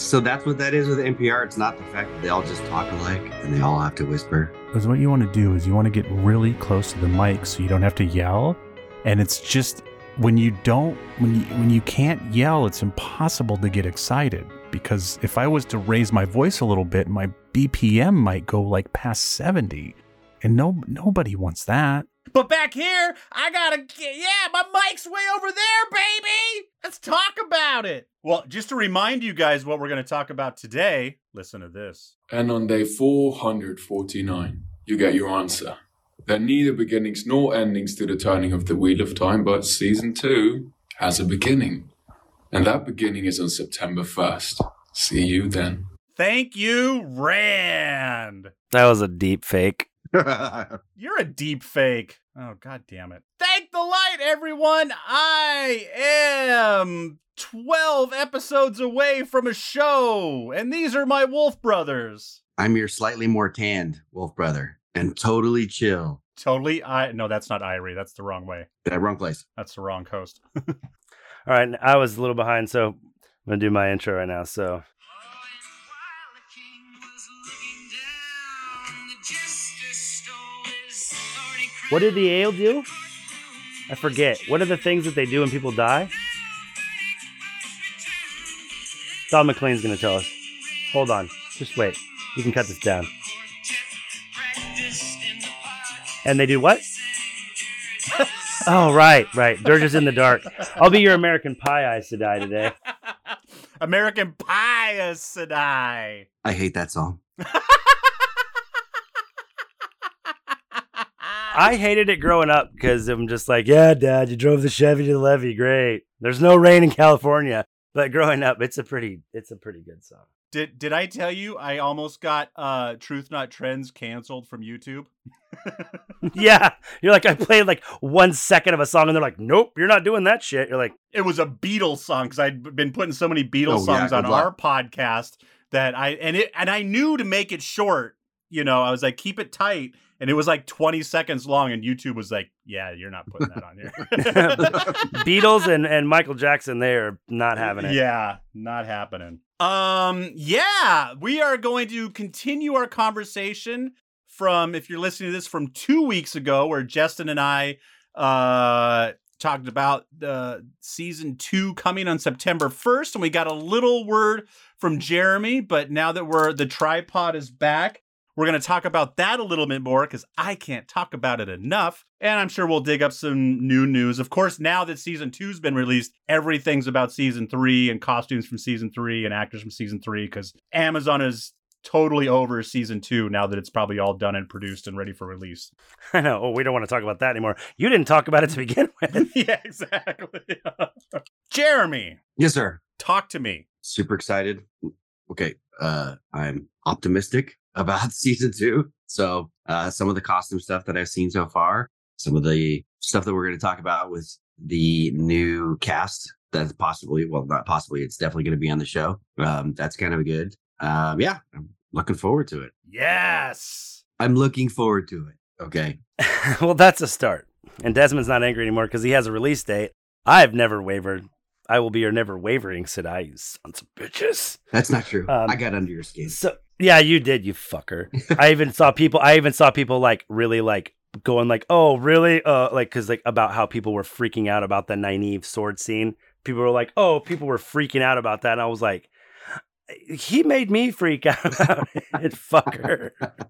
So that's what that is with NPR. It's not the fact that they all just talk alike and they all have to whisper. Because what you want to do is you want to get really close to the mic so you don't have to yell. And it's just when you can't yell, it's impossible to get excited. Because if I was to raise my voice a little bit, my BPM might go like past 70. And nobody wants that. But back here, my mic's way over there, baby. Let's talk about it. Well, just to remind you guys what we're going to talk about today, listen to this. And on day 449, you get your answer. There are neither beginnings nor endings to the turning of the Wheel of Time, but season 2 has a beginning. And that beginning is on September 1st. See you then. Thank you, Rand. That was a deep fake. You're a deep fake. Oh, God damn it. Thank the light, everyone. I am 12 episodes away from a show, and these are my wolf brothers. I'm your slightly more tanned wolf brother and totally chill. Totally? No, that's not Irie. That's the wrong way. Wrong place. That's the wrong host. All right, I was a little behind, so I'm going to do my intro right now, so... What did the ale do? I forget. What are the things that they do when people die? Don McLean's going to tell us. Hold on. Just wait. You can cut this down. And they do what? Oh, right. Dirges in the dark. I'll be your American Pie Aes Sedai today. American Pie Aes Sedai. I hate that song. I hated it growing up because I'm just like, yeah, Dad, you drove the Chevy to the levee. Great. There's no rain in California. But growing up, it's a pretty good song. Did I tell you I almost got Truth Not Trends canceled from YouTube? Yeah. You're like, I played like 1 second of a song and they're like, nope, you're not doing that shit. You're like, it was a Beatles song because I'd been putting so many Beatles songs on our podcast that I knew to make it short. You know, I was like, keep it tight. And it was like 20 seconds long, and YouTube was like, yeah, you're not putting that on here. Beatles and Michael Jackson, they are not having it. Yeah, not happening. Yeah, we are going to continue our conversation from, if you're listening to this, from 2 weeks ago, where Justin and I talked about season 2 coming on September 1st, and we got a little word from Jeremy, but now that the tripod is back, we're going to talk about that a little bit more because I can't talk about it enough. And I'm sure we'll dig up some new news. Of course, now that season 2's been released, everything's about season 3 and costumes from season 3 and actors from season 3 because Amazon is totally over season 2 now that it's probably all done and produced and ready for release. I know. Oh, we don't want to talk about that anymore. You didn't talk about it to begin with. Yeah, exactly. Jeremy. Yes, sir. Talk to me. Super excited. Okay. I'm optimistic about season 2. So some of the costume stuff that I've seen so far, some of the stuff that we're going to talk about with the new cast that's possibly, well, not possibly, it's definitely going to be on the show. That's kind of good. Yeah, I'm looking forward to it. Yes. I'm looking forward to it. Okay. Well, that's a start. And Desmond's not angry anymore because he has a release date. I've never wavered. I will be your never wavering Sedai, you sons of bitches. That's not true. I got under your skin. So yeah, you did, you fucker. I even saw people like really like going like, oh, really? Like, cause like about how people were freaking out about the Nynaeve sword scene. People were like, oh, people were freaking out about that. And I was like, he made me freak out about it, fucker.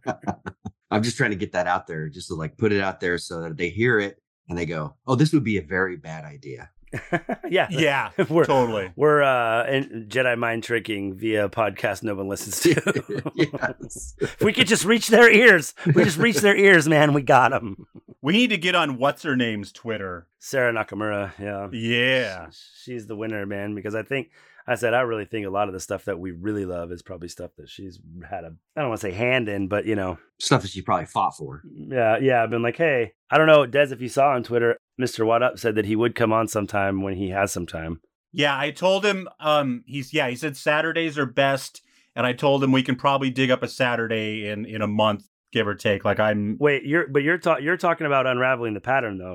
I'm just trying to get that out there, just to like put it out there so that they hear it and they go, oh, this would be a very bad idea. Yeah, we're totally. We're in Jedi mind tricking via podcast no one listens to. Yes. If we could just reach their ears. We just reach their ears, man. We got them. We need to get on what's her name's Twitter. Sarah Nakamura. Yeah. She's the winner, man. Because I really think a lot of the stuff that we really love is probably stuff that she's had I don't want to say hand in, but you know. Stuff that she probably fought for. Yeah. I've been like, hey, I don't know, Des, if you saw on Twitter, Mr. What Up said that he would come on sometime when he has some time. Yeah, I told him, he said Saturdays are best. And I told him we can probably dig up a Saturday in a month, give or take. Like Wait, you're talking about unraveling the pattern though, right?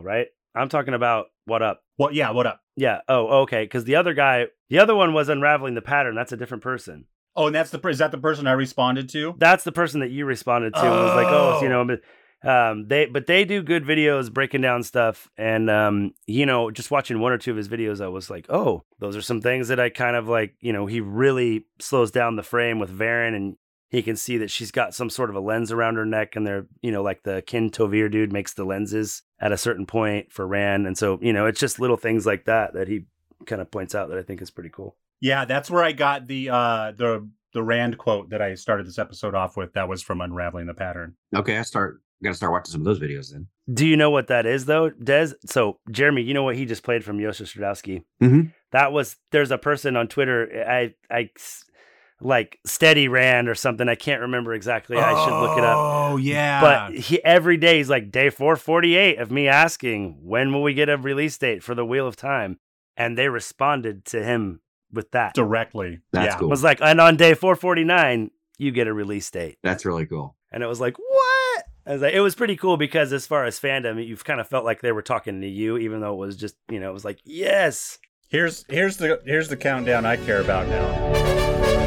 I'm talking about What Up. What? Yeah. What up? Yeah. Oh, okay. Because the other one was Unraveling the Pattern. That's a different person. Oh, and is that the person I responded to? That's the person that you responded to. And was like, oh, you know, they do good videos breaking down stuff. And, you know, just watching one or two of his videos, I was like, oh, those are some things that I kind of like, you know, he really slows down the frame with Varen, and he can see that she's got some sort of a lens around her neck, and they're, you know, like the Kin Tovir dude makes the lenses at a certain point for Rand. And so, you know, it's just little things like that he kind of points out that I think is pretty cool. Yeah, that's where I got the Rand quote that I started this episode off with. That was from Unraveling the Pattern. Okay, got to start watching some of those videos then. Do you know what that is though, Des? So Jeremy, you know what he just played from Yosha Stradowski? Mm-hmm. There's a person on Twitter, I like Steady Rand or something. I can't remember exactly. I should look it up. Oh yeah. But every day he's like, day 448 of me asking, when will we get a release date for the Wheel of Time? And they responded to him with that directly. That's cool. It was like, and on day 449, you get a release date. That's really cool. And it was like, what? I was like, it was pretty cool because as far as fandom, you've kind of felt like they were talking to you, even though it was just, you know, it was like, yes. Here's the countdown I care about now.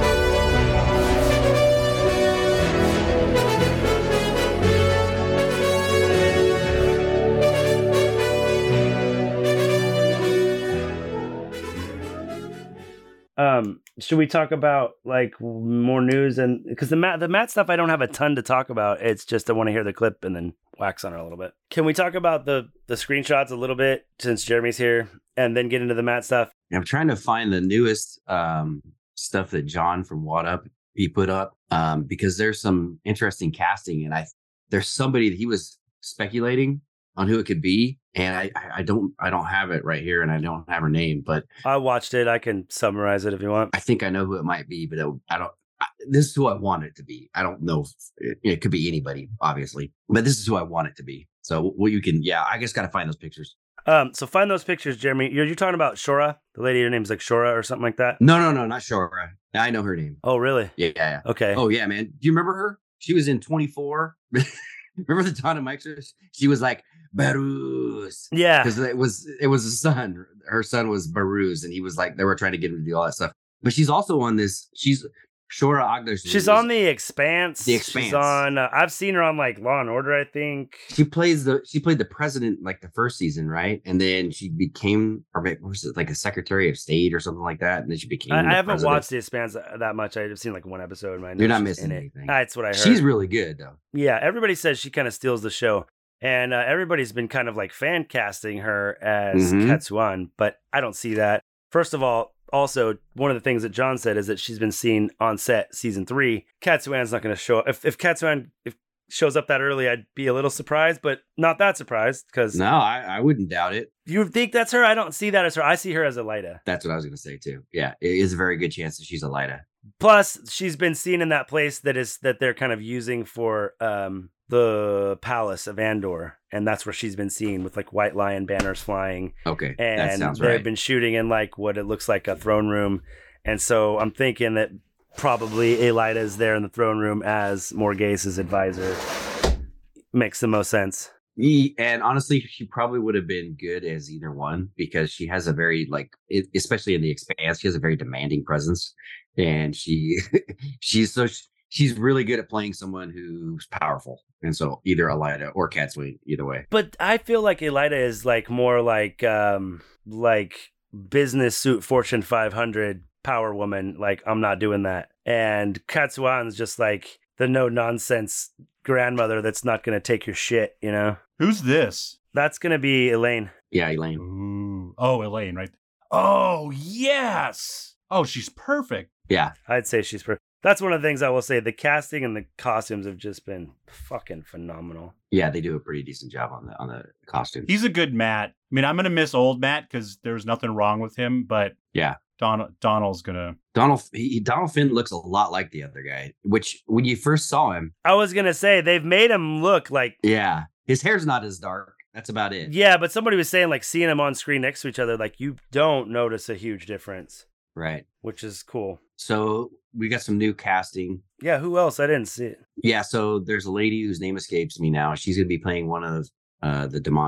Should we talk about like more news? And because the Matt stuff, I don't have a ton to talk about. It's just I want to hear the clip and then wax on it a little bit. Can we talk about the screenshots a little bit since Jeremy's here, and then get into the Matt stuff? I'm trying to find the newest stuff that John from What Up he put up because there's some interesting casting, and there's somebody that he was speculating on who it could be, and I don't have it right here, and I don't have her name, but I watched it. I can summarize it if you want. I think I know who it might be, but this is who I want it to be. I don't know if it could be anybody, obviously, but this is who I want it to be. So I just got to find those pictures. So find those pictures, Jeremy. You're talking about Shora, the lady. Her name's like Shora or something like that. No, not Shora. I know her name. Oh, really? Yeah. Okay. Oh, yeah, man. Do you remember her? She was in 24. Remember the Donna Mike? She was like Baruz. Yeah, because it was a son. Her son was Baruz, and he was like, they were trying to get him to do all that stuff. But she's also on this. She's Shora Aghdashloo. She's on The Expanse. The Expanse. She's on. I've seen her on like Law and Order, I think. She played the president like the first season, right? And then she became, or was it like a Secretary of State or something like that? And then she became. I haven't watched The Expanse that much. I've seen like one episode. You're not missing anything. That's what I heard. She's really good though. Yeah, everybody says she kind of steals the show, and everybody's been kind of like fan casting her as Katsuan, but I don't see that. First of all. Also, one of the things that John said is that she's been seen on set season 3. Katsuan's not going to show up. If Katsuan shows up that early, I'd be a little surprised, but not that surprised because no, I wouldn't doubt it. You think that's her? I don't see that as her. I see her as Elida. That's what I was going to say too. Yeah, it is a very good chance that she's Elida. Plus, she's been seen in that place that they're kind of using for the Palace of Andor, and that's where she's been seen with like White Lion banners flying. Okay, and that sounds they've right. been shooting in like what it looks like a throne room, and so I'm thinking that probably Elida is there in the throne room as Morghase's advisor. Makes the most sense. And honestly, she probably would have been good as either one because she has a very especially in The Expanse, she has a very demanding presence, and she's really good at playing someone who's powerful. And so either Elida or Katsuan, either way. But I feel like Elida is like more like business suit Fortune 500 power woman. Like, I'm not doing that. And Katsuan's just like the no nonsense grandmother that's not going to take your shit, you know? Who's this? That's going to be Elaine. Yeah, Elaine. Ooh. Oh, Elaine, right? Oh, yes. Oh, she's perfect. Yeah. I'd say she's perfect. That's one of the things I will say. The casting and the costumes have just been fucking phenomenal. Yeah, they do a pretty decent job on the costumes. He's a good Matt. I mean, I'm going to miss old Matt because there's nothing wrong with him, but yeah, Donald's going to... Donald Finn looks a lot like the other guy, which when you first saw him... I was going to say, they've made him look like... Yeah, his hair's not as dark. That's about it. Yeah, but somebody was saying, like, seeing them on screen next to each other, like, you don't notice a huge difference. Right. Which is cool. So we got some new casting. Yeah, who else? I didn't see it. Yeah, so there's a lady whose name escapes me now. She's going to be playing one of the Damani.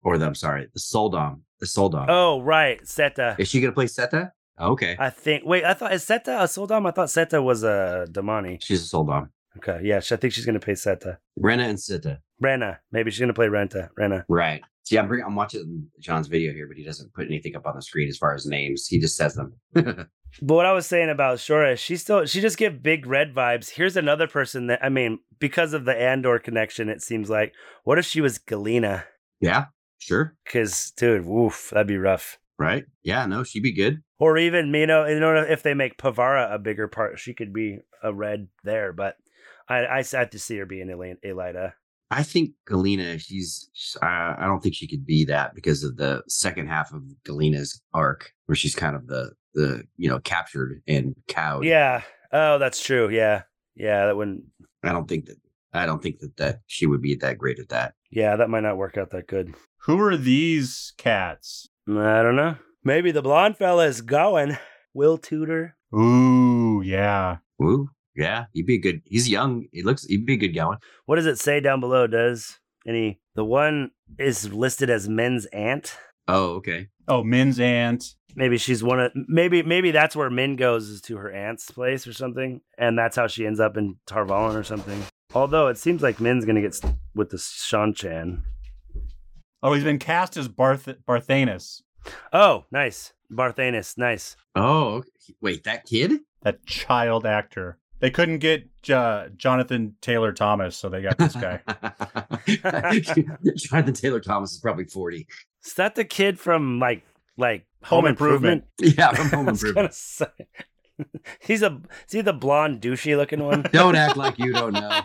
I'm sorry, the Soldom. The Soldom. Oh, right. Seta. Is she going to play Seta? Okay. I think. Wait, I thought, is Seta a Soldom? I thought Seta was a Damani. She's a Soldom. Okay, yeah, I think she's going to play Seta. Rena and Seta. Rena. Maybe she's going to play Rena. Right. See, I'm watching John's video here, but he doesn't put anything up on the screen as far as names. He just says them. But what I was saying about Shora, she just get big red vibes. Here's another person that, I mean, because of the Andor connection, it seems like, what if she was Galena? Yeah, sure. Because, dude, woof, that'd be rough. Right? Yeah, no, she'd be good. Or even, if they make Pavara a bigger part, she could be a red there. But I have to see her being Elida. I think Galena, I don't think she could be that because of the second half of Galena's arc, where she's kind of the captured and cowed. Yeah. Oh, that's true. Yeah. Yeah. That wouldn't. I don't think that she would be that great at that. Yeah, that might not work out that good. Who are these cats? I don't know. Maybe the blonde fella is going. Will Tudor. Ooh, yeah. Ooh, yeah. He's young. He'd be a good going. What does it say down below? The one is listed as Min's aunt. Oh, okay. Oh, Min's aunt. Maybe she's maybe that's where Min goes, is to her aunt's place or something. And that's how she ends up in Tar Valon or something. Although it seems like Min's going to get with the Shan-Chan. Oh, he's been cast as Barthanes. Oh, nice. Barthanes, nice. Oh, okay. Wait, that kid? That child actor. They couldn't get Jonathan Taylor Thomas, so they got this guy. Jonathan Taylor Thomas is probably 40. Is that the kid from like Home Improvement? Yeah, from Home Improvement. Is he the blonde douchey looking one? Don't act like you don't know.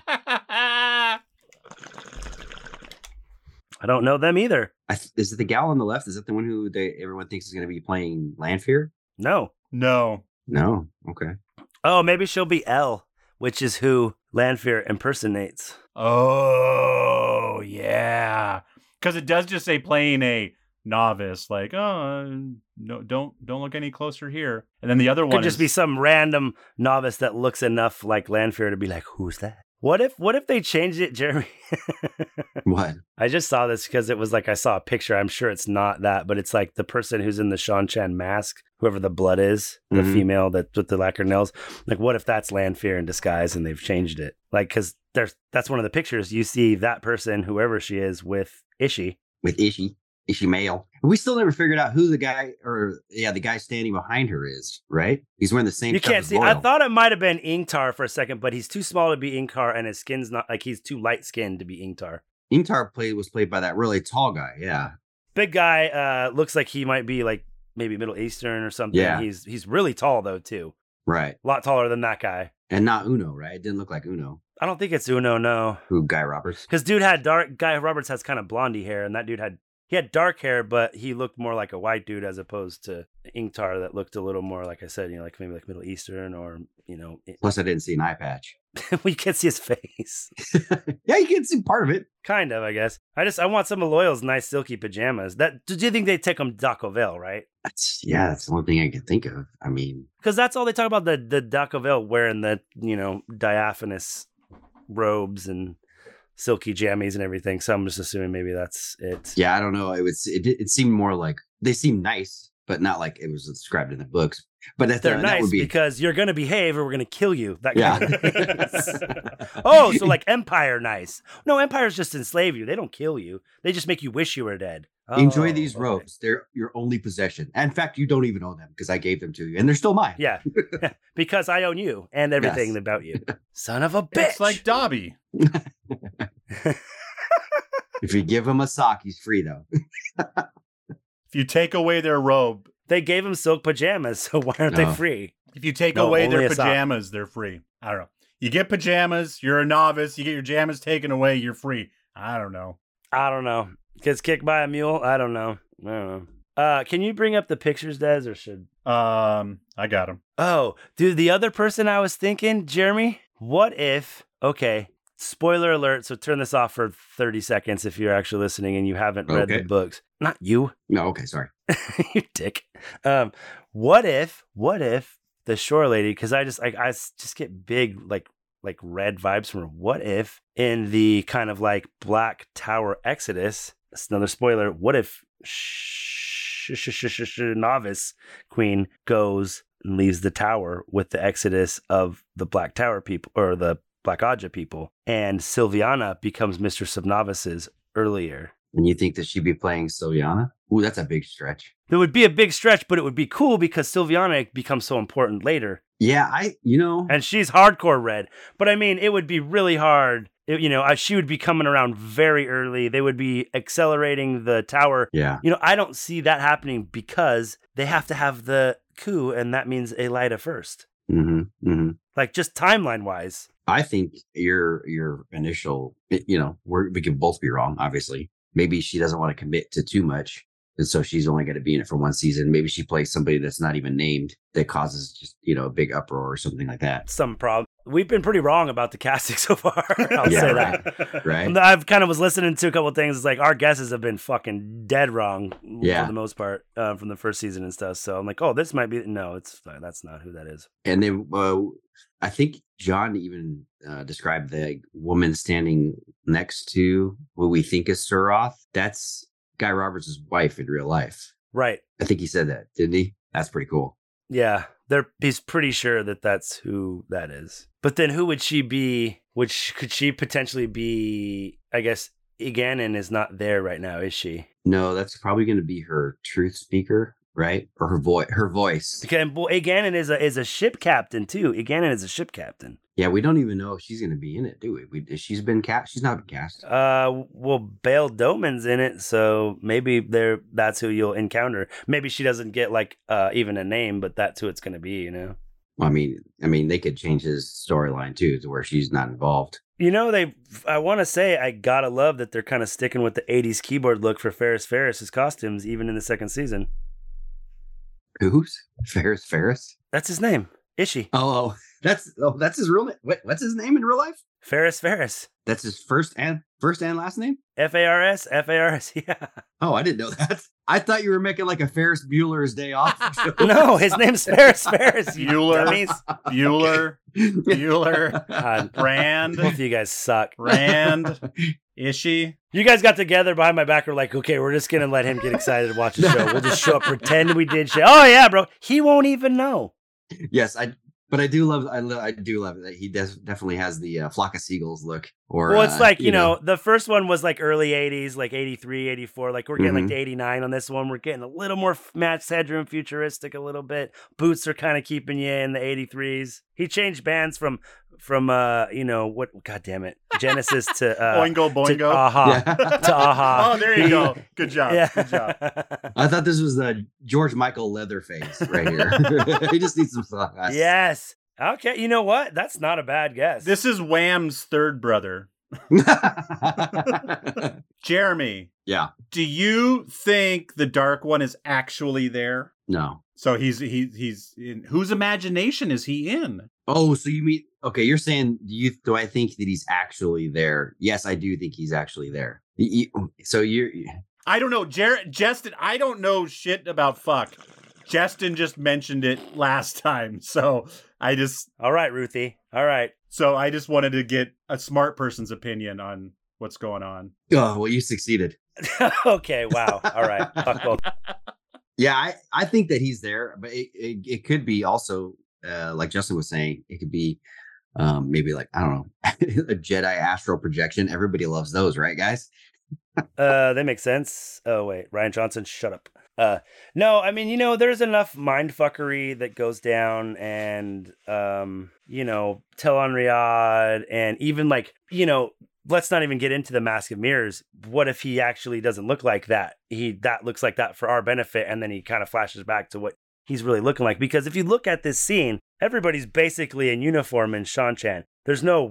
I don't know them either. Is it the gal on the left? Is that the one who everyone thinks is going to be playing Lanfear? No. No. Okay. Oh, maybe she'll be Elle, which is who Lanfear impersonates. Oh, yeah. Because it does just say playing a novice, like, oh, no, don't look any closer here. And then the other one could just be some random novice that looks enough like Lanfear to be like, who's that? What if they changed it, Jeremy? What? I just saw this because it was like I saw a picture. I'm sure it's not that, but it's like the person who's in the Shan-Chan mask, whoever the blood is, the female that with the lacquer nails. Like, what if that's Lanfear in disguise and they've changed it? Like, because that's one of the pictures. You see that person, whoever she is, with Ishii. With Ishmael. We still never figured out who the guy the guy standing behind her is, right? He's wearing the same You stuff can't as see. Loyal. I thought it might have been Ingtar for a second, but he's too small to be Ingtar, and his skin's not like he's too light skinned to be Ingtar. Ingtar was played by that really tall guy, yeah. Big guy, looks like he might be like maybe Middle Eastern or something. Yeah. He's really tall though too. Right. A lot taller than that guy. And not Uno, right? It didn't look like Uno. I don't think it's Uno, no. Who, Guy Roberts? Because Guy Roberts has kind of blondie hair, and that dude he had dark hair, but he looked more like a white dude as opposed to Ingtar that looked a little more, like I said, like maybe like Middle Eastern or, Plus, I didn't see an eye patch. well, you can't see his face. Yeah, you can see part of it. Kind of, I guess. I want some of Loyal's nice silky pajamas. Do you think they take them Daco Vale, right? That's the only thing I can think of. I mean, because that's all they talk about, the Daco Vale wearing the, diaphanous robes and silky jammies and everything. So I'm just assuming maybe that's it. Yeah, I don't know. It seemed more like they seemed nice, but not like it was described in the books. But they're nice that would be... because you're going to behave or we're going to kill you. That yeah. kind of nice. Oh, so like Empire nice. No, Empires just enslave you. They don't kill you. They just make you wish you were dead. Enjoy these robes. They're your only possession. In fact, you don't even own them because I gave them to you, and they're still mine. Yeah, because I own you and everything about you. Son of a bitch. It's like Dobby. If you give him a sock, he's free, though. If you take away their robe. They gave him silk pajamas, so why aren't they free? If you take away their pajamas, they're free. I don't know. You get pajamas, you're a novice, you get your pajamas taken away, you're free. I don't know. Gets kicked by a mule? I don't know. Can you bring up the pictures, Des, or should... I got them. Oh, dude, the other person I was thinking, Jeremy, what if... Okay, spoiler alert, so turn this off for 30 seconds if you're actually listening and you haven't read the books. Not you. No, okay, sorry. You dick. What if the Shore Lady, because I just get big like red vibes from her. What if in the kind of like Black Tower Exodus, It's another spoiler. What if novice queen goes and leaves the tower with the exodus of the Black Tower people or the Black Aja people, and Sylviana becomes Mistress of Novices earlier? And you think that she'd be playing Sylviana? Ooh, that's a big stretch. It would be a big stretch, but it would be cool because Sylviana becomes so important later. Yeah, And she's hardcore red. But I mean, it would be really hard. She would be coming around very early. They would be accelerating the tower. Yeah. I don't see that happening because they have to have the coup, and that means Elida first. Mm-hmm. Mm-hmm. Like, just timeline-wise. I think your initial, we can both be wrong, obviously. Maybe she doesn't want to commit to too much. And so she's only going to be in it for one season. Maybe she plays somebody that's not even named that causes just, a big uproar or something like that. Some problem. We've been pretty wrong about the casting so far. I'll say that. Right. I've kind of was listening to a couple of things. It's like our guesses have been fucking dead wrong for the most part from the first season and stuff. So I'm like, oh, this might be. No, that's not who that is. And then I think John even described the woman standing next to what we think is Suroth. That's Guy Roberts' wife in real life. Right. I think he said that, didn't he? That's pretty cool. Yeah. He's pretty sure that that's who that is. But then who would she be? Could she potentially be, I guess, Iganin is not there right now, is she? No, that's probably going to be her truth speaker, right? Or her voice. Okay, well, Iganin is a ship captain too. Iganin is a ship captain. Yeah, we don't even know if she's going to be in it, do we? She's been cast. She's not been cast. Well, Bail Doman's in it, so maybe that's who you'll encounter. Maybe she doesn't get like even a name, but that's who it's going to be. I mean, they could change his storyline too to where she's not involved. I want to say I gotta love that they're kind of sticking with the '80s keyboard look for Ferris' costumes, even in the second season. Who's Ferris? That's his name. Ishi. Oh, that's his real name. What's his name in real life? Ferris. That's his first and last name? Faras, yeah. Oh, I didn't know that. I thought you were making like a Ferris Bueller's Day Off. No, his name's Ferris. Bueller. Rand. Both of you guys suck. Rand. Ishi. You guys got together behind my back. We're like, okay, we're just going to let him get excited to watch the show. We'll just show up, pretend we did shit. Oh, yeah, bro. He won't even know. Yes, but I do love that he definitely has the flock of seagulls look. Well, it's like, the first one was like early 80s, like 83, 84. Like we're getting like to 89 on this one. We're getting a little more Max Headroom futuristic a little bit. Boots are kind of keeping you in the 83s. He changed bands from what, God damn it, Genesis to Boingo Boingo to Aha. To Aha. Oh, there you go. Good job. Yeah. Good job. I thought this was the George Michael Leatherface right here. He just needs some sauce. Yes. Okay, you know what? That's not a bad guess. This is Wham's third brother. Jeremy. Yeah. Do you think the Dark One is actually there? No. So he's in whose imagination is he in? Oh, so you mean, okay, you're saying, do I think that he's actually there? Yes, I do think he's actually there. I don't know. Justin, I don't know shit about fuck. Justin just mentioned it last time. So all right, Ruthie. All right. So I just wanted to get a smart person's opinion on what's going on. Oh, well, you succeeded. Okay. Wow. All right. Fuck both. Yeah, I think that he's there, but it could be also, like Justin was saying, it could be maybe like, I don't know, a Jedi astral projection. Everybody loves those, right, guys? They make sense. Oh, wait. Rian Johnson, shut up. No, I mean, there's enough mind fuckery that goes down and, Telon Riyadh and even like, let's not even get into the Mask of Mirrors. What if he actually doesn't look like that? That looks like that for our benefit. And then he kind of flashes back to what he's really looking like. Because if you look at this scene, everybody's basically in uniform in Shan-Chan. There's not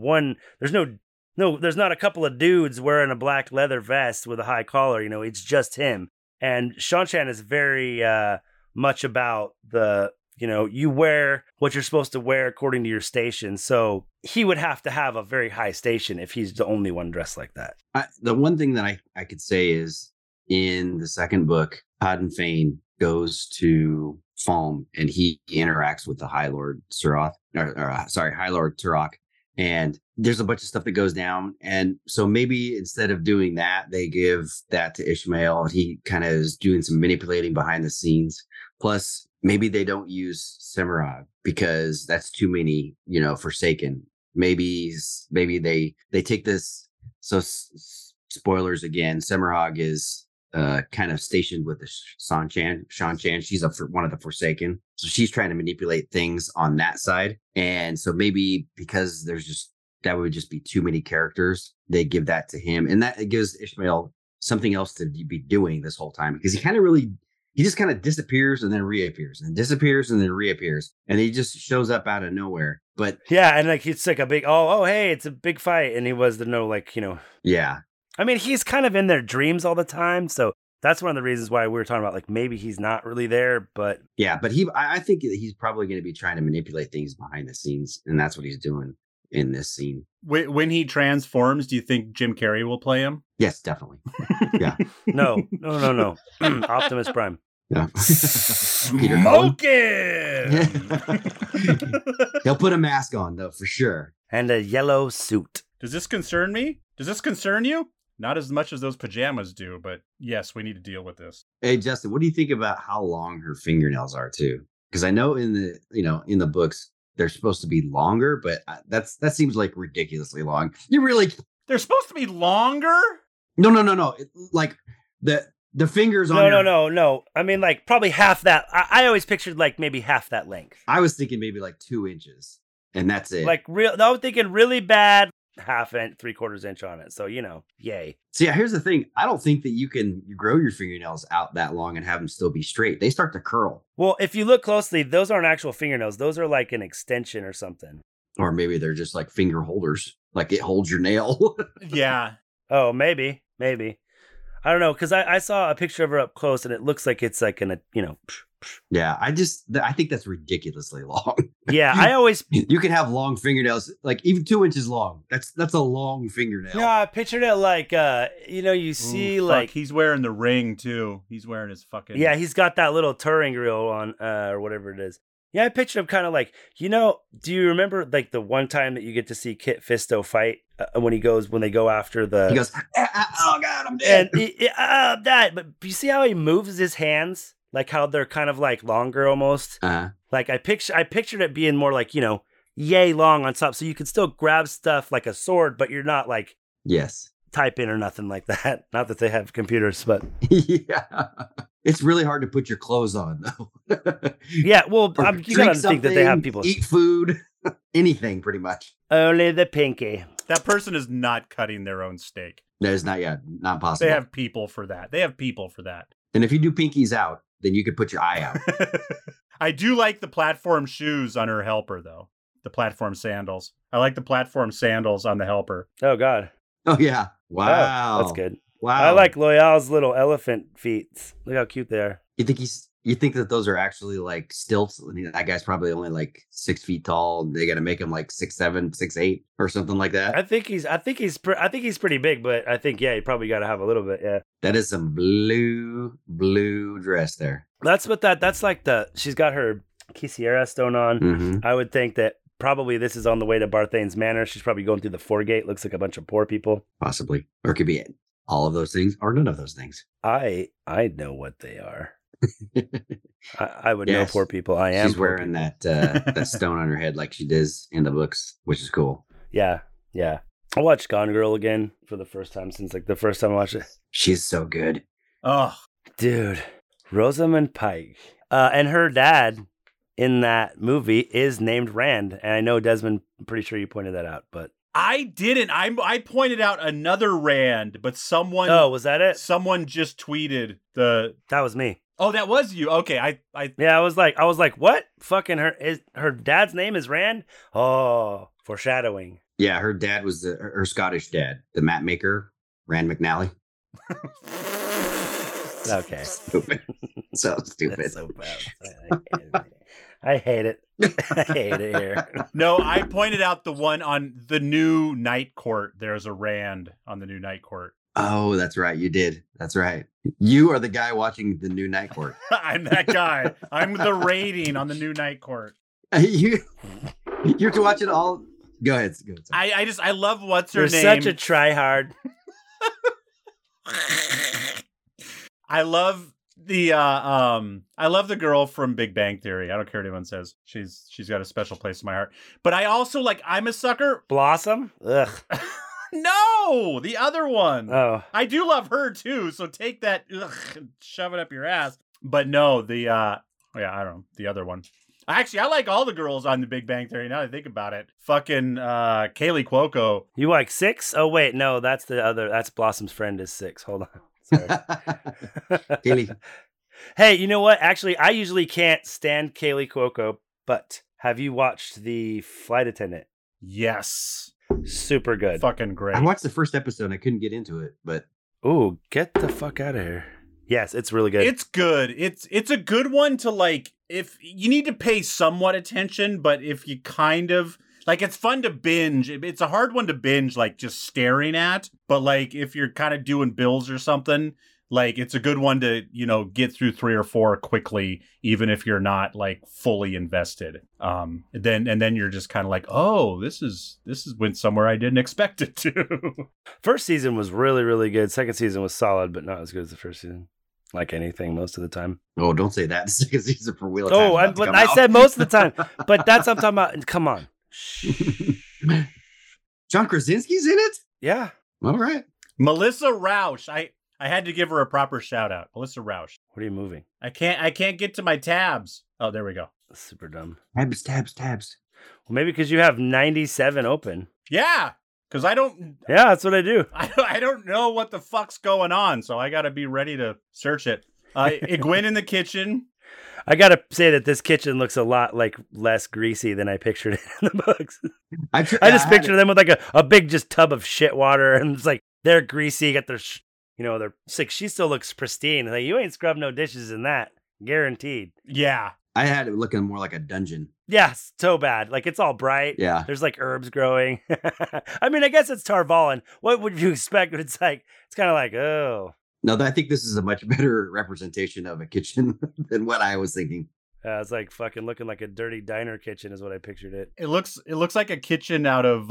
a couple of dudes wearing a black leather vest with a high collar. It's just him. And Shan-Chan is very much about you wear what you're supposed to wear according to your station. So he would have to have a very high station if he's the only one dressed like that. The one thing that I could say is in the second book, Padan Fain goes to Falm and he interacts with the High Lord Suroth, High Lord Turok. And there's a bunch of stuff that goes down. And so maybe instead of doing that, they give that to Ishmael. And he kind of is doing some manipulating behind the scenes. Plus, maybe they don't use Semirhage because that's too many, Forsaken. Maybe they take this. So spoilers again, Semirhage is kind of stationed with the Shan Chan. She's one of the Forsaken. So she's trying to manipulate things on that side. And so maybe because that would just be too many characters, they give that to him. And that it gives Ishmael something else to be doing this whole time, because he just kind of disappears and then reappears and disappears and then reappears. And he just shows up out of nowhere. But yeah, and like it's like a big, hey, it's a big fight. And he was Yeah. I mean, he's kind of in their dreams all the time. So that's one of the reasons why we were talking about, like, maybe he's not really there, but yeah, but I think that he's probably going to be trying to manipulate things behind the scenes. And that's what he's doing in this scene. When he transforms, do you think Jim Carrey will play him? Yes, definitely. Yeah. No. Optimus Prime. Yeah. Smoking. He'll put a mask on though, for sure. And a yellow suit. Does this concern me? Does this concern you? Not as much as those pajamas do, but yes, we need to deal with this. Hey, Justin, what do you think about how long her fingernails are too? Because I know in the books they're supposed to be longer, but that seems like ridiculously long. They're supposed to be longer? No. Like the fingers on No. I mean, like probably half that. I always pictured like maybe half that length. I was thinking maybe like 2 inches, and that's it. Like I was thinking really bad. Half inch, 3/4 inch on it. So, yay. See, here's the thing. I don't think that you grow your fingernails out that long and have them still be straight. They start to curl. Well, if you look closely, those aren't actual fingernails. Those are like an extension or something. Or maybe they're just like finger holders. Like it holds your nail. Yeah. Oh, maybe. I don't know. Because I saw a picture of her up close and it looks like it's like Yeah, I think that's ridiculously long. Yeah, you can have long fingernails, like even 2 inches long. That's a long fingernail. Yeah, I pictured it like you see like he's wearing the ring too. He's wearing his fucking he's got that little Turing grill on or whatever it is. Yeah, I pictured him kind of like, do you remember like the one time that you get to see Kit Fisto fight when they go after the... He goes, oh God, I'm dead. And that, but you see how he moves his hands? Like how they're kind of like longer almost. Uh-huh. Like I pictured it being more like, yay long on top. So you could still grab stuff like a sword, but you're not like yes, typing or nothing like that. Not that they have computers, but yeah. It's really hard to put your clothes on though. Yeah, well, you gotta think that they have people eat food, anything pretty much. Only the pinky. That person is not cutting their own steak. That is not possible. They have people for that. And if you do pinkies out, then you could put your eye out. I do like the platform shoes on her helper, though. The platform sandals. I like the platform sandals on the helper. Oh, God. Oh, yeah. Wow. Oh, that's good. Wow. I like Loyal's little elephant feet. Look how cute they are. You think that those are actually like stilts? I mean, that guy's probably only like 6 feet tall. They got to make him like 6'7", 6'8", or something like that. I think he's pretty big, but I think you probably got to have a little bit. Yeah. That is some blue dress there. That's like she's got her Quisiera stone on. Mm-hmm. I would think that probably this is on the way to Barthane's Manor. She's probably going through the foregate. Looks like a bunch of poor people. Possibly, or it could be all of those things or none of those things. I know what they are. I would know poor people. I am. She's wearing that stone on her head like she does in the books, which is cool. Yeah. I watched Gone Girl again for the first time since like the first time I watched it. She's so good. Oh, dude, Rosamund Pike, and her dad in that movie is named Rand. And I know Desmond, I'm pretty sure you pointed that out, but I didn't. I pointed out another Rand, but someone. Oh, was that it? Someone just tweeted That was me. Oh, that was you. Okay, I was like, what? Fucking her dad's name is Rand? Oh, foreshadowing. Yeah, her dad was her Scottish dad, the map maker, Rand McNally. Okay. Stupid. So stupid. That's so bad. I hate it. I hate it here. No, I pointed out the one on the new Night Court. There's a Rand on the new Night Court. Oh, that's right. You did. That's right. You are the guy watching the new Night Court. I'm that guy. I'm the rating on the new Night Court. You're watching all Go ahead. I love what's her You're name. such a tryhard. I love the girl from Big Bang Theory. I don't care what anyone says. She's got a special place in my heart. But I also I'm a sucker. Blossom? Ugh. No, the other one. Oh. I do love her too. So take that, and shove it up your ass. But no, I don't know, the other one. Actually, I like all the girls on the Big Bang Theory. Now that I think about it, fucking Kaylee Cuoco. You like 6? Oh wait, no, that's the other. That's Blossom's friend is 6. Hold on. Sorry. Kaylee. Hey, you know what? Actually, I usually can't stand Kaylee Cuoco, but have you watched The Flight Attendant? Yes, Super good. fucking great. I watched the first episode and I couldn't get into it, but Ooh, get the fuck out of here. Yes, it's really good. It's good. It's a good one to if you need to pay somewhat attention, but if you kind of it's fun to binge. It's a hard one to binge, just staring at. But if you're kind of doing bills or something, it's a good one to get through 3 or 4 quickly, even if you're not fully invested. Then you're just kind of oh, this went somewhere I didn't expect it to. First season was really, really good. Second season was solid, but not as good as the first season. Like anything, most of the time. oh, don't say that. The second season for Wheel of Time. Oh, I said most of the time, but that's what I'm talking about. Come on. John Krasinski's in it. Yeah. All right. Melissa Rauch. I had to give her a proper shout out. Melissa Rauch. What are you moving? I can't get to my tabs. Oh, there we go. That's super dumb. Tabs. Well, maybe because you have 97 open. Yeah, because I don't. Yeah, that's what I do. I don't know what the fuck's going on, so I got to be ready to search it. Egwene in the kitchen. I gotta say that this kitchen looks a lot less greasy than I pictured it in the books. I just pictured them with a big just tub of shit water, and it's they're greasy, got their they're sick. She still looks pristine. You ain't scrubbed no dishes in that, guaranteed. Yeah, I had it looking more like a dungeon. Yeah, so bad. It's all bright. Yeah. There's herbs growing. I mean, I guess it's Tar Valon. What would you expect? But it's kind of oh. No, I think this is a much better representation of a kitchen than what I was thinking. It's fucking looking like a dirty diner kitchen is what I pictured it. It looks like a kitchen out of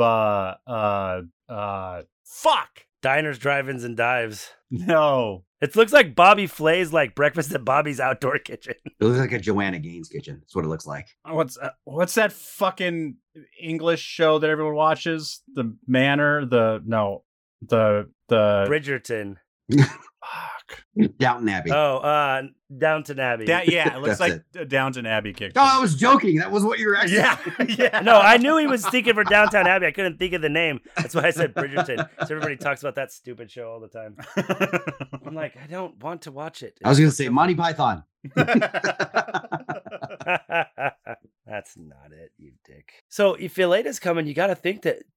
fuck. Diners, drive-ins, and dives. No. It looks like Bobby Flay's Breakfast at Bobby's outdoor kitchen. It looks like a Joanna Gaines kitchen. That's what it looks like. What's that fucking English show that everyone watches? The Manor? The Bridgerton. Fuck. Downton Abbey. Oh, Downton Abbey. Yeah, it looks like a Downton Abbey kitchen. Oh, I was joking. That was what you were actually. Yeah. No, I knew he was thinking for Downton Abbey. I couldn't think of the name. That's why I said Bridgerton. So everybody talks about that stupid show all the time. I'm I don't want to watch it. I was going to say Monty Python. That's not it, you dick. So if Yelena's coming, you got to think that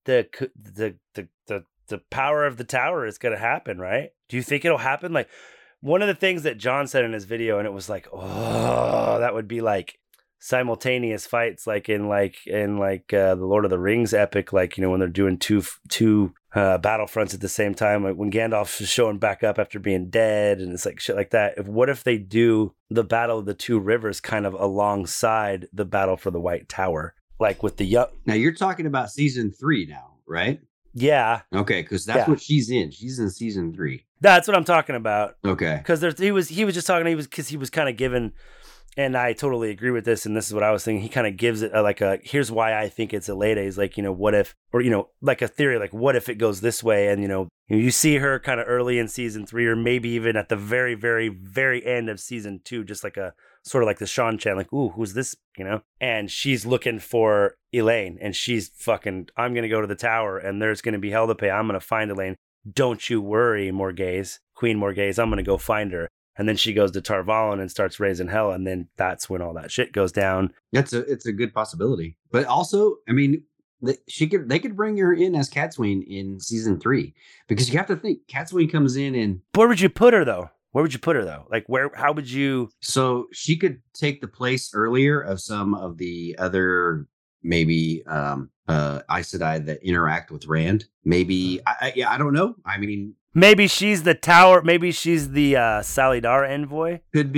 the power of the tower is going to happen, right? Do you think it'll happen? One of the things that John said in his video, and it was oh, that would be simultaneous fights, in the Lord of the Rings epic, when they're doing two battlefronts at the same time, when Gandalf is showing back up after being dead, and it's shit like that. What if they do the Battle of the Two Rivers kind of alongside the Battle for the White Tower, with the young? Now you're talking about season 3 now, right? Yeah. Okay, because that's what she's in. She's in season 3. That's what I'm talking about. Okay. Because he was just talking. Because he was kind of given, and I totally agree with this. And this is what I was thinking. He kind of gives it here's why I think it's Elena. He's what if, or a theory, what if it goes this way? And you see her kind of early in season 3, or maybe even at the very, very, very end of season 2, just a sort of the Sean Chan, ooh, who's this? And she's looking for Elaine, and she's fucking, I'm gonna go to the tower, and there's gonna be hell to pay. I'm gonna find Elaine. Don't you worry, Morghese, Queen Morghese. I'm gonna go find her. And then she goes to Tar Valon and starts raising hell, and then that's when all that shit goes down. It's a good possibility, but also, I mean, they could bring her in as Cadsuane in season 3, because you have to think Cadsuane comes in and Where would you put her though? How would you? So she could take the place earlier of some of the other maybe Aes Sedai that interact with Rand. Maybe I don't know. I mean, maybe she's the tower. Maybe she's the Salidar envoy. could be.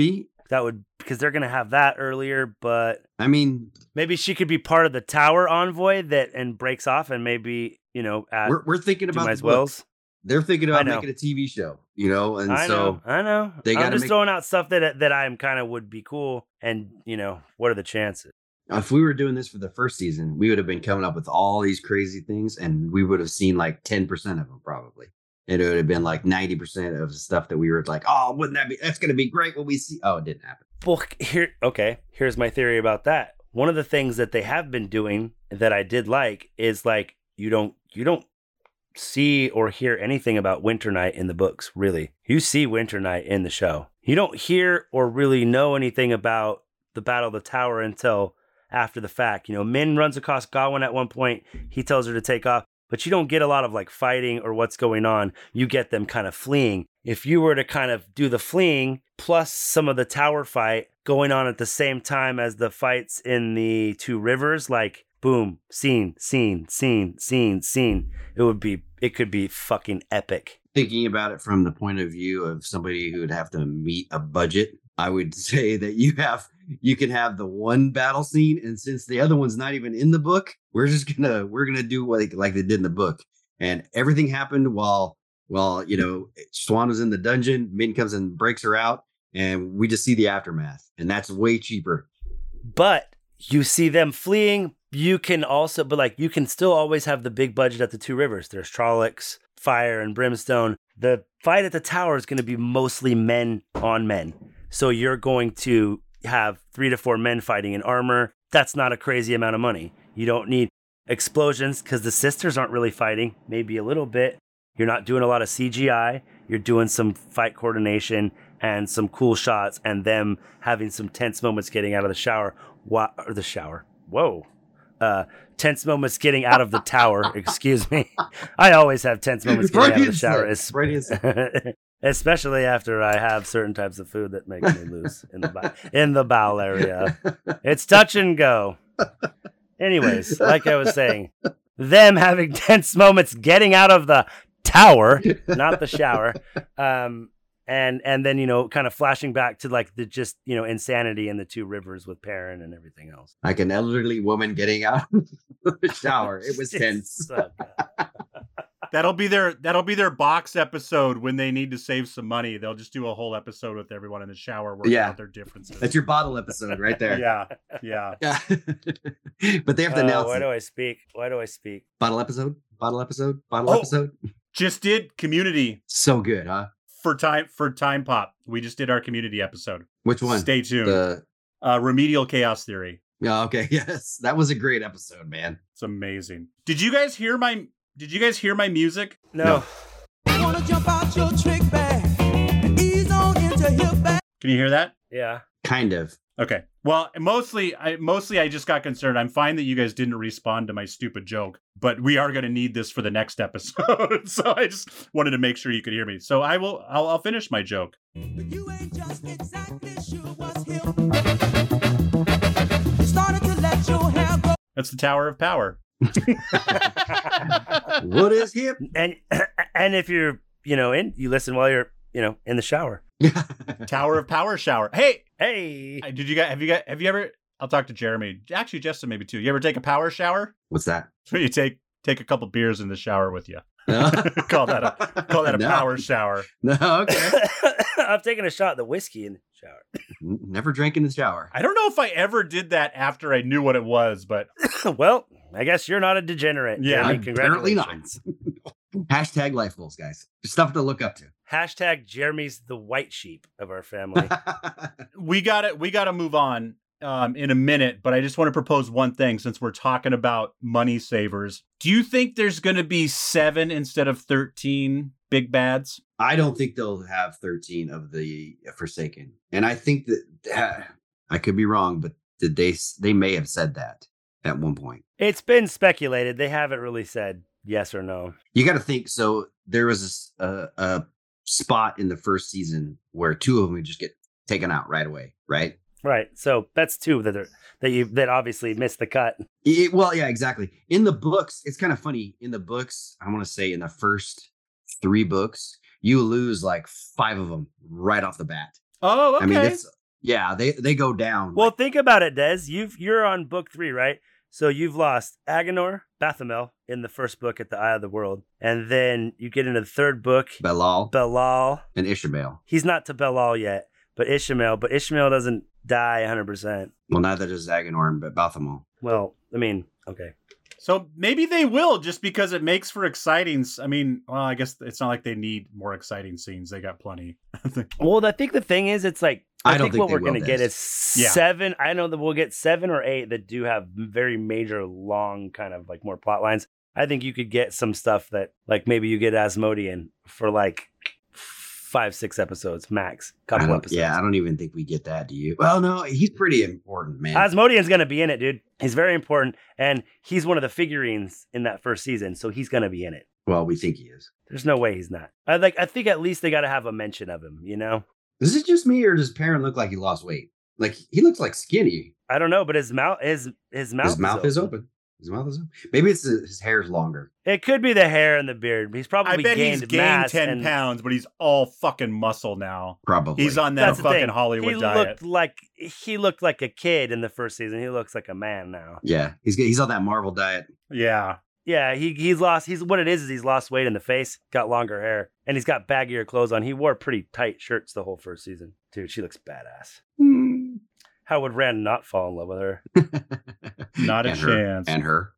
That would, because they're going to have that earlier, but I mean, maybe she could be part of the tower envoy and breaks off and maybe, add we're thinking about my the Wells. books. They're thinking I about know. making a TV show, and I so know. they I'm gotta just make- throwing out stuff that I'm kind of would be cool. And, what are the chances? if we were doing this for the first season, we would have been coming up with all these crazy things, and we would have seen like 10% of them probably. And it would have been like 90% of the stuff that we were like, oh, wouldn't that be? That's going to be great when we see. Oh, it didn't happen. Well, here's my theory about that. One of the things that they have been doing that I did like is like you don't see or hear anything about Winter Night in the books, really. You see Winter Night in the show. You don't hear or really know anything about the Battle of the Tower until after the fact. Min runs across Gawain at one point. He tells her to take off, but you don't get a lot of like fighting or what's going on. You get them kind of fleeing. If you were to kind of do the fleeing plus some of the tower fight going on at the same time as the fights in the two rivers, like boom, scene, it could be fucking epic. Thinking about it from the point of view of somebody who would have to meet a budget, I would say that you can have the one battle scene, and since the other one's not even in the book, we're gonna do what like they did in the book, and everything happened while Swan was in the dungeon. Min comes and breaks her out, and we just see the aftermath, and that's way cheaper. But you see them fleeing. You can still always have the big budget at the two rivers. There's Trollocs, fire, and brimstone. The fight at the tower is going to be mostly men on men. So you're going to have 3 to 4 men fighting in armor. That's not a crazy amount of money. You don't need explosions because the sisters aren't really fighting, maybe a little bit. You're not doing a lot of CGI. You're doing some fight coordination and some cool shots and them having some tense moments getting out of the shower. Whoa. Tense moments getting out of the tower. Excuse me. I always have tense moments getting out of the shower. Especially after I have certain types of food that make me loose in the bowel area. It's touch and go. Anyways, like I was saying, them having tense moments getting out of the tower, not the shower, and then kind of flashing back to like the just insanity in the two rivers with Perrin and everything else. Like an elderly woman getting out of the shower. It was tense. So That'll be their box episode when they need to save some money. They'll just do a whole episode with everyone in the shower working out their differences. That's your bottle episode right there. Yeah. But they have to announce Why it. do I speak? Bottle episode. Just did Community So good, huh? for Time Pop. We just did our Community episode. Which one? Stay tuned. Remedial Chaos Theory. Yeah, okay. Yes. That was a great episode, man. It's amazing. Did you guys hear my music? No. Wanna jump out your trick bag and ease on into hip bag. Can you hear that? Yeah. Kind of. Okay. Well, mostly I just got concerned. I'm fine that you guys didn't respond to my stupid joke, but we are going to need this for the next episode. So I just wanted to make sure you could hear me. So I'll finish my joke. But you ain't just exactly sure what's hip. You started to let your hair go. That's the Tower of Power. What is hip? And if you're you listen while you're in the shower. Tower of Power shower. Hey, Hey. have you ever? I'll talk to Jeremy. Actually, Justin maybe too. You ever take a power shower? What's that? So you take a couple beers in the shower with you. No? Call that a No. power shower. No, okay. I've taken a shot of the whiskey in the shower. Never drank in the shower. I don't know if I ever did that after I knew what it was, but Well, I guess you're not a degenerate. Yeah, Jeremy. Apparently not. Congratulations. Hashtag life goals, guys. Stuff to look up to. Hashtag Jeremy's the white sheep of our family. we gotta move on in a minute, but I just want to propose one thing since we're talking about money savers. Do you think there's going to be 7 instead of 13 big bads? I don't think they'll have 13 of the Forsaken. And I think that I could be wrong, but they may have said that at one point. It's been speculated. They haven't really said yes or no. You got to think. So there was a spot in the first season where 2 of them would just get taken out right away, right? Right. So that's 2 that obviously missed the cut. Well, yeah, exactly. In the books, it's kind of funny. In the books, I want to say in the first 3 books, you lose like 5 of them right off the bat. Oh, okay. I mean, Yeah, they go down. Well, think about it, Des. You're on book 3, right? So you've lost Agenor, Bathamel in the first book at the Eye of the World. And then you get into the third book, Belal. And Ishmael. He's not to Belal yet, but Ishmael doesn't die 100%. Well, neither does Agenor and Balthamel. Well, I mean, okay. So maybe they will, just because it makes for exciting. I mean, well, I guess it's not like they need more exciting scenes. They got plenty. Well, I think the thing is, it's like, I think what we're going to get is Yeah. 7. I know that we'll get 7 or 8 that do have very major, long, kind of like more plot lines. I think you could get some stuff that, like, maybe you get Asmodean for like 5-6 episodes max, couple episodes. Yeah, I don't even think we get that. Do you? Well, no, he's pretty important, man. Asmodean's going to be in it, dude. He's very important, and he's one of the figurines in that first season, so he's going to be in it. Well, we think he is. There's no way he's not. I think at least they got to have a mention of him, you know? Is it just me, or does Perrin look like he lost weight? Like, he looks like skinny. I don't know, but his mouth is His mouth is open. His mouth is open. Maybe it's his hair's longer. It could be the hair and the beard. He's probably I bet he's gained mass 10 pounds, but he's all fucking muscle now. Probably. He's on that That's the fucking thing. Hollywood he diet. He looked like a kid in the first season. He looks like a man now. Yeah, he's on that Marvel diet. Yeah. Yeah, he's lost. What it is he's lost weight in the face, got longer hair, and he's got baggier clothes on. He wore pretty tight shirts the whole first season. Dude, she looks badass. How would Rand not fall in love with her? Not a And chance. And her.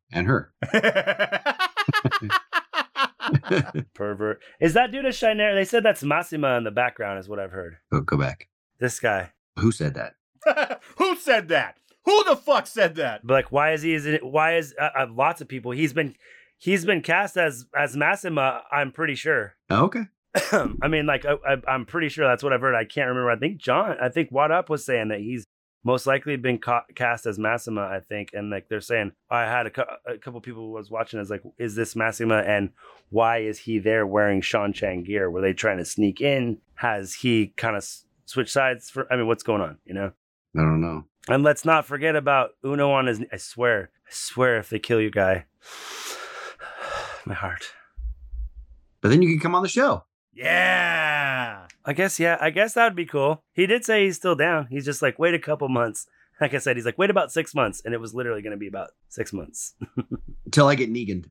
Pervert. Is that dude a Shinera? They said that's Massima in the background, is what I've heard. Go back. This guy. Who said that? Who said that? Who the fuck said that? But like, why is lots of people? He's been cast as Massima. I'm pretty sure. Oh, okay. I mean, like, I'm pretty sure that's what I've heard. I can't remember. I think What Up was saying that he's most likely been cast as Massima, I think. And like, they're saying, I had a couple people who was watching is like, is this Massima? And why is he there wearing Shan Chang gear? Were they trying to sneak in? Has he kind of switched sides what's going on, you know? I don't know. And let's not forget about Uno on his, I swear if they kill your guy, my heart. But then you can come on the show. Yeah. I guess that would be cool. He did say he's still down. He's just like, wait a couple months. Like I said, he's like, wait about 6 months. And it was literally going to be about 6 months. Until I get Negan.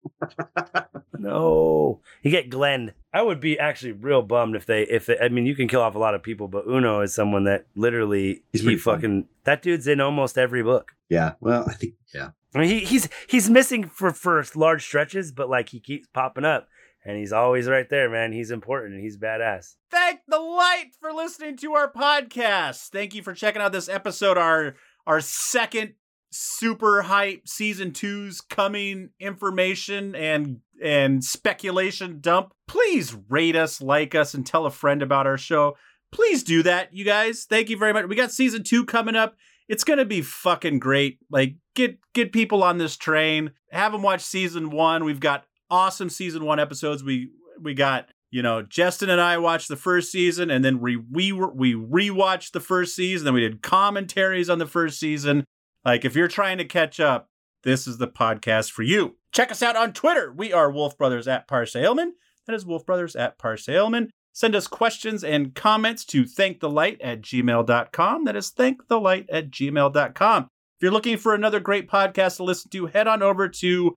No. You get Glenn. I would be actually real bummed if they, I mean, you can kill off a lot of people, but Uno is someone that literally, that dude's in almost every book. Yeah. Well, I think, yeah. I mean, he's missing for large stretches, but like he keeps popping up. And he's always right there, man. He's important and he's badass. Thank the light for listening to our podcast. Thank you for checking out this episode, our second super hype season 2's coming information and speculation dump. Please rate us, like us, and tell a friend about our show. Please do that, you guys. Thank you very much. We got season 2 coming up. It's going to be fucking great. Like, get people on this train. Have them watch season 1. We've got awesome season 1 episodes. We got, Justin and I watched the first season, and then we rewatched the first season, then we did commentaries on the first season. Like, if you're trying to catch up, this is the podcast for you. Check us out on Twitter. We are Wolf Brothers at Parsailman. That is Wolf Brothers at Parsailman. Send us questions and comments to thankthelight@gmail.com. That is thankthelight@gmail.com. If you're looking for another great podcast to listen to, head on over to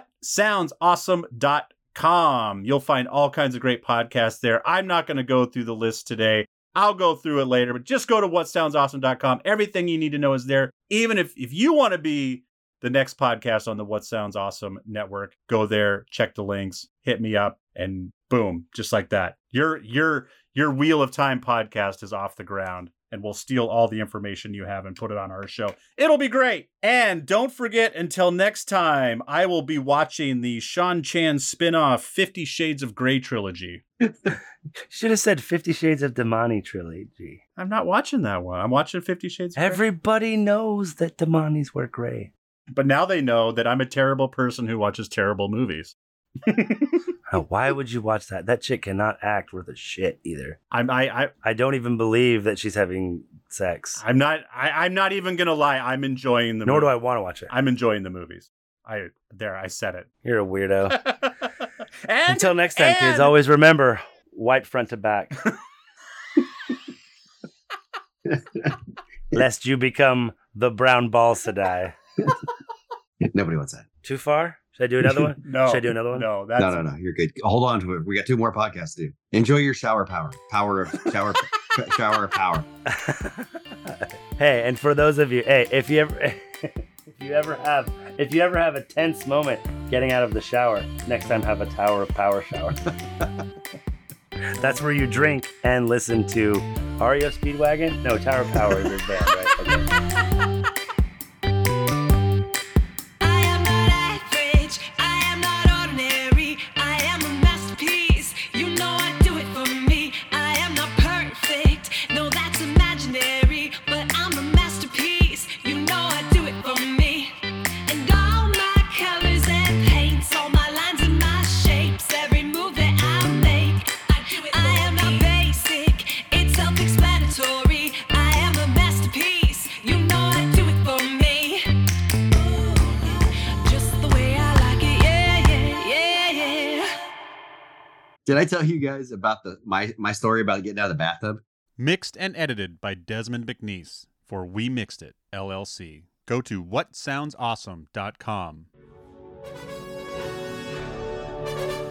whatsoundsawesome.com. You'll find all kinds of great podcasts there. I'm not going to go through the list today. I'll go through it later, but just go to whatsoundsawesome.com. Everything you need to know is there. Even if you want to be the next podcast on the What Sounds Awesome network, go there, check the links, hit me up, and boom, just like that. Your Wheel of Time podcast is off the ground. And we'll steal all the information you have and put it on our show. It'll be great. And don't forget, until next time, I will be watching the Shan Chan spin-off 50 Shades of Grey trilogy. Should have said 50 Shades of Damani trilogy. I'm not watching that one. I'm watching 50 Shades of Grey. Everybody knows that Damanis wear gray. But now they know that I'm a terrible person who watches terrible movies. Why would you watch that? That chick cannot act worth a shit either. I don't even believe that she's having sex. I'm not even gonna lie. I'm enjoying the Nor movie. do I want to watch it. I'm enjoying the movies. I said it. You're a weirdo. And, until next time, kids, always remember, white front to back. Lest you become the brown ball Sadai. Nobody wants that. Too far? Should I do another one? No. Should I do another one? No, that's No. You're good. Hold on to it. We got 2 more podcasts to do. Enjoy your shower power. Power of shower power. Hey, and for those of you, hey, if you ever have a tense moment getting out of the shower, next time have a Tower of Power shower. That's where you drink and listen to REO Speedwagon. No, Tower of Power is his band, right? Okay. I am not average, I am not ordinary, I am a masterpiece, you know I do it for me. I am not perfect, no that's imaginary, but I'm a masterpiece, you know I do it for me. And all my colors and paints, all my lines and my shapes, every move that I make, I am not basic, it's self-explanatory. I am a masterpiece, you know I do it for me. Just the way I like it, yeah. Did I tell you guys about my story about getting out of the bathtub? Mixed and edited by Desmond McNeese for We Mixed It, LLC. Go to whatsoundsawesome.com.